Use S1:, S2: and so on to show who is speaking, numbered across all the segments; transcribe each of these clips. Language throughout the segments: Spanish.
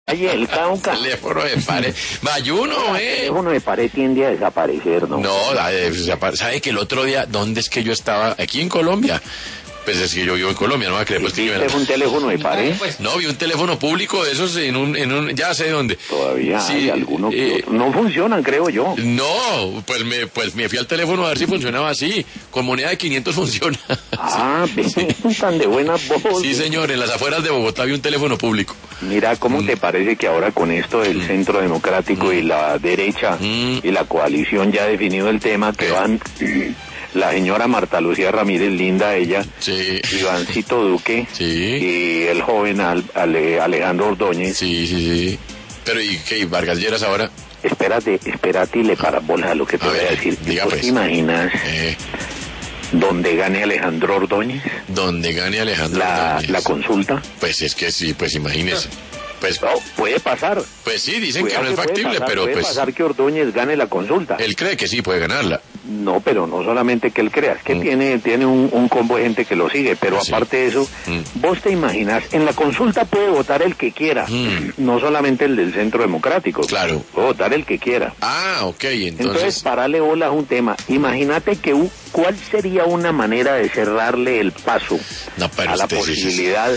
S1: Ay, el Cauca.
S2: Teléfono de pared. Mayuno,
S1: El teléfono de pared tiende a desaparecer, ¿no?
S2: No, ¿sabe que el otro día, dónde es que yo estaba? Aquí en Colombia. Pues es que yo vivo en Colombia, no va a creer. Pues,
S1: ¿Viste un teléfono de pared?
S2: no, vi un teléfono público de esos en un ya sé dónde.
S1: Todavía
S2: Sí,
S1: hay algunos que no funcionan, creo yo.
S2: No, pues me fui al teléfono a ver si funcionaba así. Con moneda de 500 funciona.
S1: Ah, tan de buena voz.
S2: Sí, señor, en las afueras de Bogotá había un teléfono público.
S1: Mira, ¿cómo te parece que ahora con esto del Centro Democrático y la derecha y la coalición ya ha definido el tema, que van la señora Marta Lucía Ramírez, linda ella,
S2: Sí.
S1: Ivancito Duque
S2: Sí.
S1: y el joven Alejandro Ordóñez?
S2: Sí. Pero ¿y qué? ¿Y Vargas Lleras ahora?
S1: Espérate y le paras bola a lo que te
S2: A
S1: voy a
S2: ver,
S1: decir.
S2: diga,
S1: ¿Vos
S2: pues.
S1: te imaginas donde gane Alejandro Ordóñez
S2: Donde gane Alejandro
S1: la
S2: Ordóñez.
S1: consulta?
S2: Pues es que sí, pues imagínese. Pues,
S1: No, puede pasar.
S2: pues sí, dicen
S1: Cuidado
S2: que no es
S1: puede
S2: factible,
S1: pasar,
S2: pero
S1: puede
S2: pues
S1: pasar que Ordóñez gane la consulta.
S2: él cree que sí puede ganarla.
S1: No, pero no solamente que él crea, es que tiene un combo de gente que lo sigue, pero
S2: Sí.
S1: aparte de eso, vos te imaginas, en la consulta puede votar el que quiera, no solamente el del Centro Democrático.
S2: Claro.
S1: Puede votar el que quiera.
S2: Ah, ok,
S1: Entonces,
S2: entonces
S1: parale bola a un tema. Imagínate que ¿cuál sería una manera de cerrarle el paso
S2: No, pero
S1: a la
S2: usted sí,
S1: posibilidad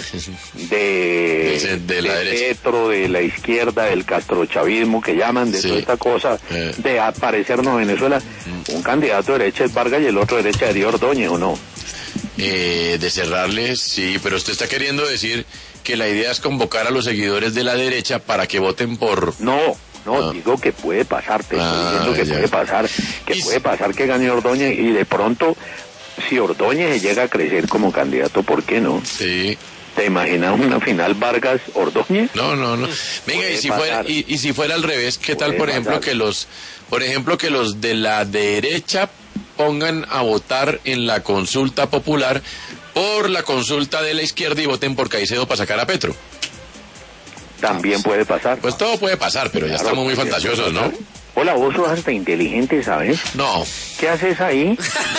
S2: de la derecha.
S1: Petro, de la izquierda, del castrochavismo que llaman, de
S2: Sí.
S1: toda esta cosa, de aparecernos en Venezuela? Un candidato de derecha es Vargas y el otro de derecha sería Ordóñez, ¿o no?
S2: De cerrarle, sí, pero usted está queriendo decir que la idea es convocar a los seguidores de la derecha para que voten por...
S1: No, digo que puede pasar, te estoy diciendo que
S2: ya.
S1: puede pasar, puede pasar que gane Ordóñez y de pronto, si Ordóñez llega a crecer como candidato, ¿por qué no?
S2: Sí.
S1: ¿Te imaginas una final Vargas-Ordóñez?
S2: No. Venga, y si fuera al revés, ¿qué tal, por ejemplo, que los de la derecha pongan a votar en la consulta popular por la consulta de la izquierda y voten por Caicedo para sacar a Petro?
S1: También puede pasar.
S2: Pues todo puede pasar, pero ya
S1: Claro,
S2: estamos muy
S1: también
S2: fantasiosos,
S1: puede
S2: ¿no?
S1: pasar. Hola, vos sos hasta inteligente, ¿sabes?
S2: No.
S1: ¿Qué haces ahí?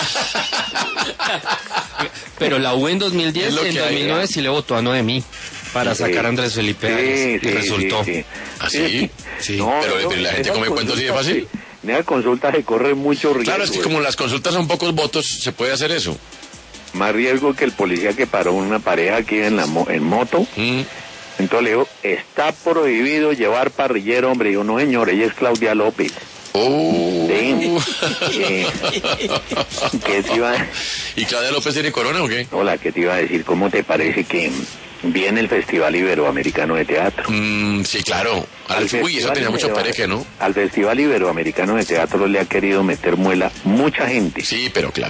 S3: Pero la U en 2010,
S2: Es lo
S3: en
S2: que hay,
S3: 2009 sí le votó a Noemí para sacar a Andrés Felipe Arias y resultó.
S2: ¿Ah, sí?
S3: Sí.
S1: No,
S2: Pero la gente come cuentos así de fácil.
S1: En esa consulta se corre mucho riesgo.
S2: Claro, es que como las consultas son pocos votos, se puede hacer eso.
S1: Más riesgo que el policía que paró una pareja aquí en moto. Entonces le dijo, está prohibido llevar parrillero, hombre. Y yo, no, señor, ella es Claudia López. Sí. ¿Qué te iba a...
S2: ¿Y Claudia López tiene corona o qué?
S1: Hola, ¿qué te iba a decir? ¿Cómo te parece que viene el Festival Iberoamericano de Teatro?
S2: Sí, claro. Uy, eso tenía mucho pereje, ¿no?
S1: Al Festival Iberoamericano de Teatro le ha querido meter muela mucha gente.
S2: Sí, pero claro.